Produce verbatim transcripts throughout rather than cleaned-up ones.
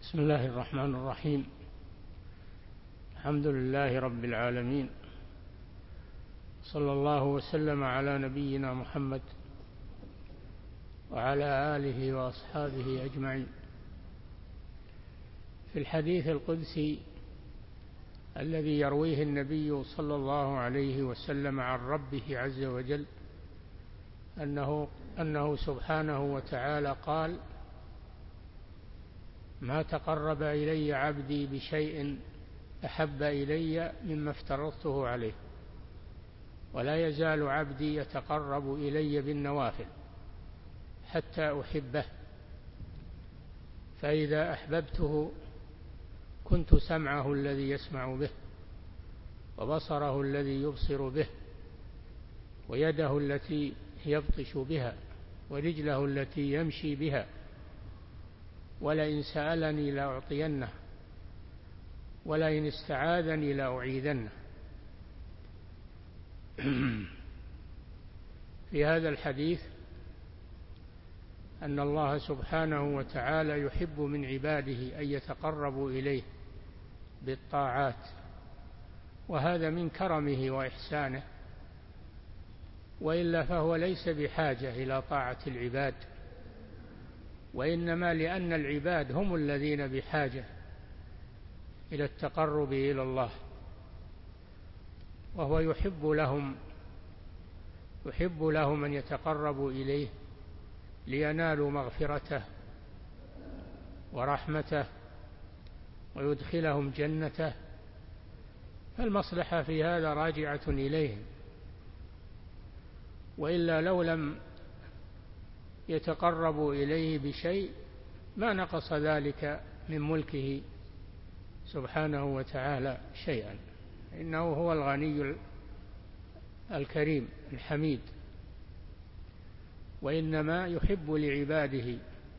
بسم الله الرحمن الرحيم. الحمد لله رب العالمين، صلى الله وسلم على نبينا محمد وعلى آله وأصحابه أجمعين. في الحديث القدسي الذي يرويه النبي صلى الله عليه وسلم عن ربه عز وجل أنه, أنه سبحانه وتعالى قال: ما تقرب إلي عبدي بشيء أحب إلي مما افترضته عليه، ولا يزال عبدي يتقرب إلي بالنوافل حتى أحبه، فإذا أحببته كنت سمعه الذي يسمع به، وبصره الذي يبصر به، ويده التي يبطش بها، ورجله التي يمشي بها، ولئن سألني لأعطينه، ولئن استعاذني لأعيذنه. في هذا الحديث أن الله سبحانه وتعالى يحب من عباده أن يتقربوا إليه بالطاعات، وهذا من كرمه وإحسانه، وإلا فهو ليس بحاجة إلى طاعة العباد، وإنما لأن العباد هم الذين بحاجة إلى التقرب إلى الله، وهو يحب لهم يحب لهم أن يتقربوا إليه لينالوا مغفرته ورحمته ويدخلهم جنته، فالمصلحة في هذا راجعة إليهم، وإلا لو لم يتقربوا إليه بشيء ما نقص ذلك من ملكه سبحانه وتعالى شيئا، إنه هو الغني الكريم الحميد، وإنما يحب لعباده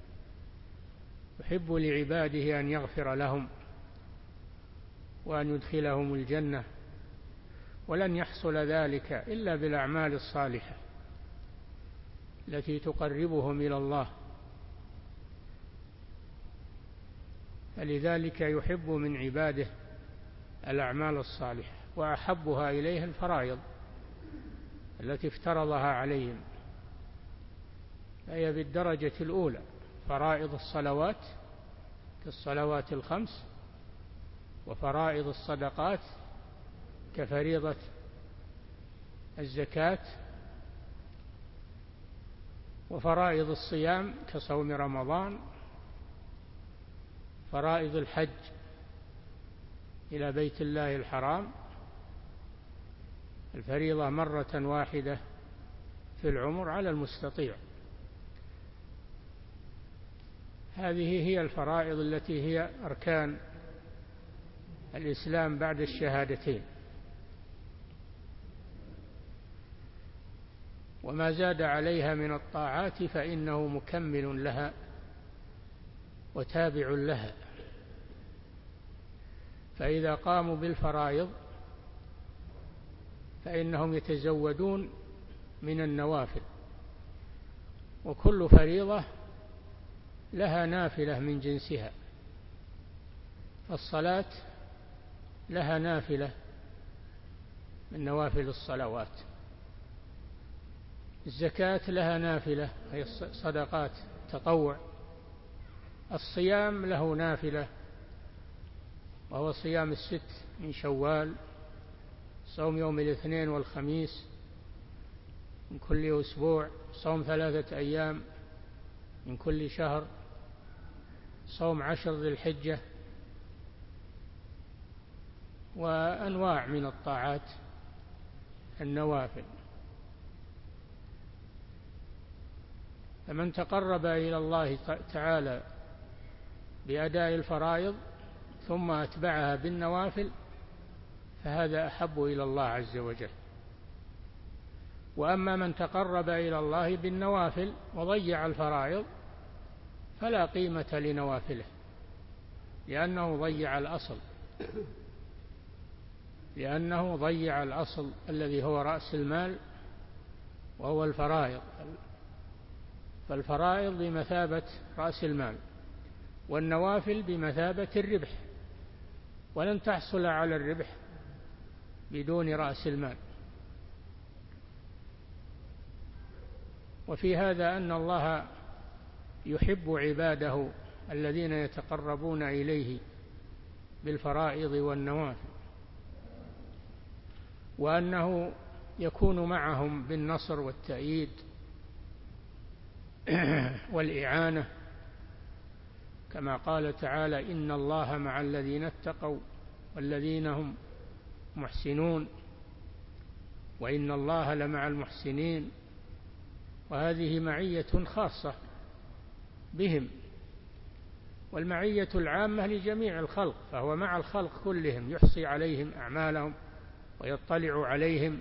يحب لعباده أن يغفر لهم وأن يدخلهم الجنة، ولن يحصل ذلك إلا بالأعمال الصالحة التي تقربهم إلى الله، فلذلك يحب من عباده الأعمال الصالحة، وأحبها إليه الفرائض التي افترضها عليهم، فهي بالدرجة الأولى، فرائض الصلوات كالصلوات الخمس، وفرائض الصدقات كفريضة الزكاة، وفرائض الصيام كصوم رمضان، فرائض الحج إلى بيت الله الحرام الفريضة مرة واحدة في العمر على المستطيع. هذه هي الفرائض التي هي أركان الإسلام بعد الشهادتين، وما زاد عليها من الطاعات فإنه مكمل لها وتابع لها، فإذا قاموا بالفرائض فإنهم يتزودون من النوافل، وكل فريضة لها نافلة من جنسها، فالصلاة لها نافلة من نوافل الصلوات، الزكاة لها نافلة هي صدقات تطوع، الصيام له نافلة وهو صيام الست من شوال، صوم يوم الاثنين والخميس من كل أسبوع، صوم ثلاثة أيام من كل شهر، صوم عشر ذي الحجة، وأنواع من الطاعات النوافل. فمن تقرب إلى الله تعالى بأداء الفرائض ثم أتبعها بالنوافل فهذا أحب إلى الله عز وجل. وأما من تقرب إلى الله بالنوافل وضيع الفرائض فلا قيمة لنوافله، لأنه ضيع الأصل لأنه ضيع الأصل الذي هو رأس المال وهو الفرائض، فالفرائض بمثابة رأس المال، والنوافل بمثابة الربح، ولن تحصل على الربح بدون رأس المال. وفي هذا أن الله يحب عباده الذين يتقربون إليه بالفرائض والنوافل، وأنه يكون معهم بالنصر والتأييد والإعانة، كما قال تعالى: إن الله مع الذين اتقوا والذين هم محسنون وإن الله لمع المحسنين. وهذه معية خاصة بهم، والمعية العامة لجميع الخلق، فهو مع الخلق كلهم، يحصي عليهم أعمالهم ويطلع عليهم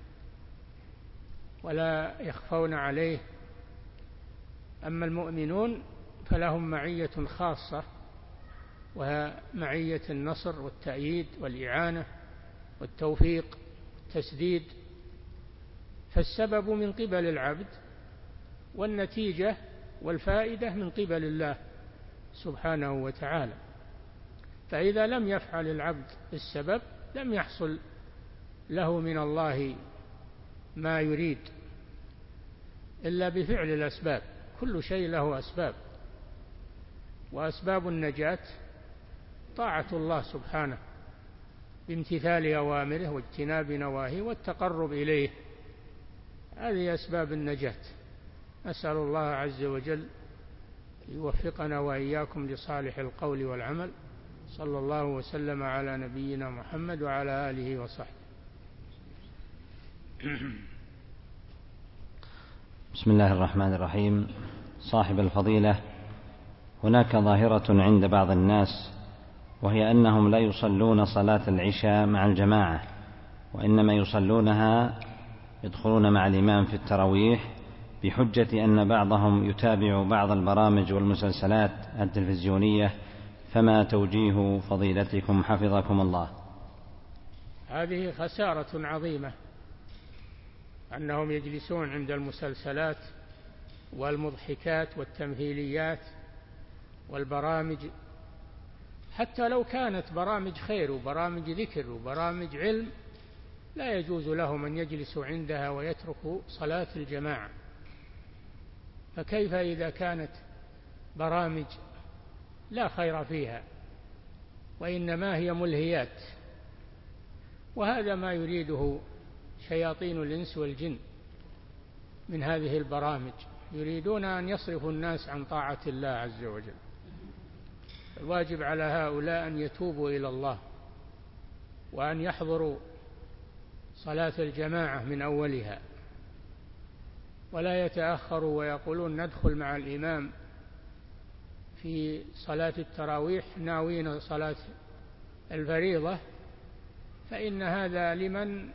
ولا يخفون عليه. أما المؤمنون فلهم معية خاصة، وهي معية النصر والتأييد والإعانة والتوفيق والتسديد، فالسبب من قبل العبد والنتيجة والفائدة من قبل الله سبحانه وتعالى. فإذا لم يفعل العبد السبب لم يحصل له من الله ما يريد إلا بفعل الأسباب. كل شيء له أسباب، وأسباب النجاة طاعة الله سبحانه بامتثال أوامره واجتناب نواهيه والتقرب إليه، هذه أسباب النجاة. أسأل الله عز وجل يوفقنا وإياكم لصالح القول والعمل. صلى الله وسلم على نبينا محمد وعلى آله وصحبه. بسم الله الرحمن الرحيم. صاحب الفضيلة، هناك ظاهرة عند بعض الناس، وهي أنهم لا يصلون صلاة العشاء مع الجماعة، وإنما يصلونها يدخلون مع الإمام في التراويح، بحجة أن بعضهم يتابع بعض البرامج والمسلسلات التلفزيونية، فما توجيه فضيلتكم حفظكم الله؟ هذه خسارة عظيمة، أنهم يجلسون عند المسلسلات والمضحكات والتمثيليات والبرامج، حتى لو كانت برامج خير وبرامج ذكر وبرامج علم، لا يجوز لهم أن يجلسوا عندها ويتركوا صلاة الجماعة. فكيف إذا كانت برامج لا خير فيها وإنما هي ملهيات؟ وهذا ما يريده شياطين الإنس والجن من هذه البرامج، يريدون أن يصرفوا الناس عن طاعة الله عز وجل. الواجب على هؤلاء أن يتوبوا إلى الله وأن يحضروا صلاة الجماعة من أولها، ولا يتأخروا ويقولون ندخل مع الإمام في صلاة التراويح ناوين صلاة الفريضة، فإن هذا لمن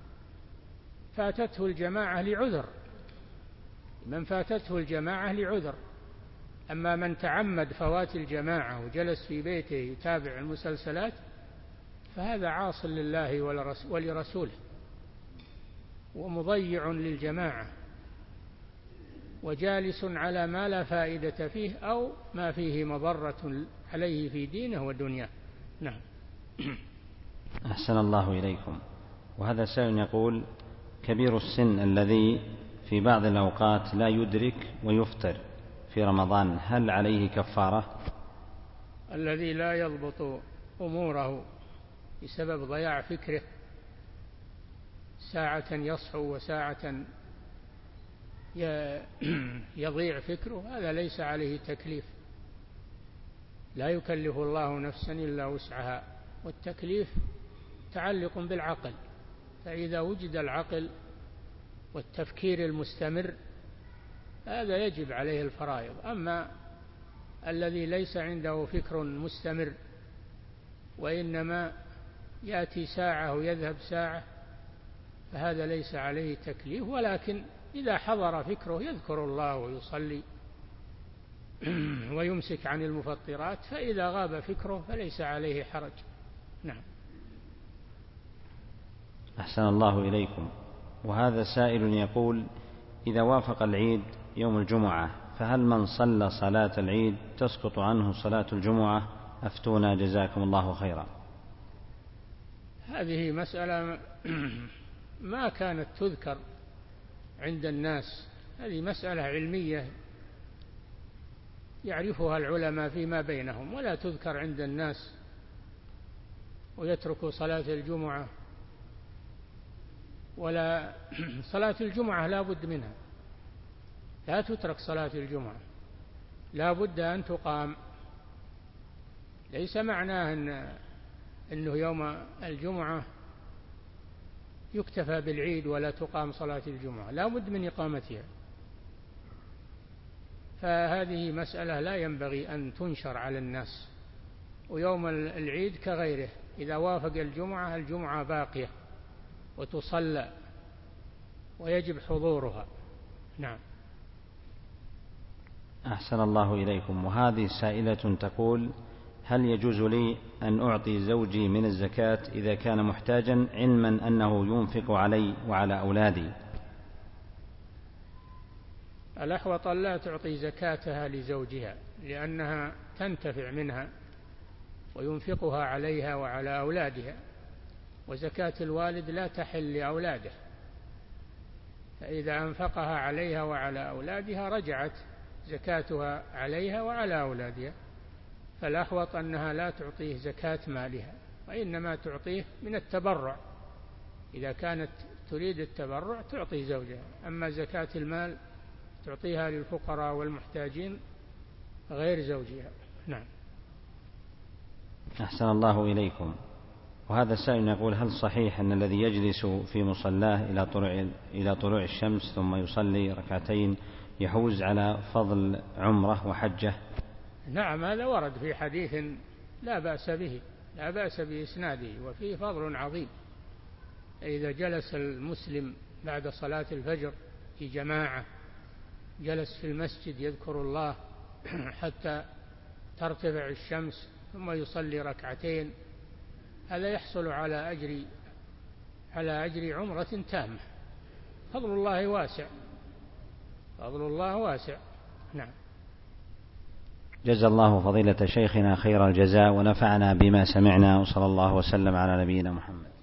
فاتته الجماعة لعذر، من فاتته الجماعة لعذر. أما من تعمد فوات الجماعة وجلس في بيته يتابع المسلسلات فهذا عاص لله ولرسوله ومضيع للجماعة وجالس على ما لا فائدة فيه أو ما فيه مضرة عليه في دينه ودنياه. نعم. أحسن الله إليكم. وهذا سائل يقول: كبير السن الذي في بعض الأوقات لا يدرك ويفطر في رمضان، هل عليه كفارة؟ الذي لا يضبط أموره بسبب ضياع فكره، ساعة يصحو وساعة يضيع فكره، هذا ليس عليه تكليف. لا يكلف الله نفسا إلا وسعها، والتكليف متعلق بالعقل، فإذا وجد العقل والتفكير المستمر هذا يجب عليه الفرائض. أما الذي ليس عنده فكر مستمر وإنما يأتي ساعة ويذهب ساعة فهذا ليس عليه تكليف، ولكن إذا حضر فكره يذكر الله ويصلي ويمسك عن المفطرات، فإذا غاب فكره فليس عليه حرج. نعم. أحسن الله إليكم. وهذا سائل يقول: إذا وافق العيد يوم الجمعة فهل من صلى صلاة العيد تسقط عنه صلاة الجمعة؟ أفتونا جزاكم الله خيرا. هذه مسألة ما كانت تذكر عند الناس، هذه مسألة علمية يعرفها العلماء فيما بينهم، ولا تذكر عند الناس ويتركوا صلاة الجمعة. ولا صلاة الجمعة لا بد منها، لا تترك صلاة الجمعة، لا بد أن تقام. ليس معناه أن أنه يوم الجمعة يكتفى بالعيد ولا تقام صلاة الجمعة، لا بد من إقامتها. فهذه مسألة لا ينبغي أن تنشر على الناس. ويوم العيد كغيره، إذا وافق الجمعة الجمعة باقية وتصلى ويجب حضورها. نعم. أحسن الله إليكم. وهذه سائلة تقول: هل يجوز لي أن أعطي زوجي من الزكاة إذا كان محتاجا، علما أنه ينفق علي وعلى أولادي؟ الأحوط أن لا تعطي زكاتها لزوجها، لأنها تنتفع منها وينفقها عليها وعلى أولادها، وزكاة الوالد لا تحل لأولاده، فإذا أنفقها عليها وعلى أولادها رجعت زكاتها عليها وعلى أولادها. فالأحوط أنها لا تعطيه زكاة مالها، وإنما تعطيه من التبرع. إذا كانت تريد التبرع تعطي زوجها، أما زكاة المال تعطيها للفقراء والمحتاجين غير زوجها. نعم. أحسن الله إليكم. وهذا السائل يقول: هل صحيح أن الذي يجلس في مصلاه إلى طلوع إلى طلوع الشمس ثم يصلي ركعتين يحوز على فضل عمره وحجة؟ نعم، هذا ورد في حديث لا بأس به، لا بأس بإسناده، وفيه فضل عظيم. إذا جلس المسلم بعد صلاة الفجر في جماعة، جلس في المسجد يذكر الله حتى ترتفع الشمس ثم يصلي ركعتين، هذا يحصل على أجر على أجر عمرة تامة. فضل الله واسع، فضل الله واسع. نعم. جزا الله فضيلة شيخنا خير الجزاء ونفعنا بما سمعنا، وصلى الله وسلم على نبينا محمد.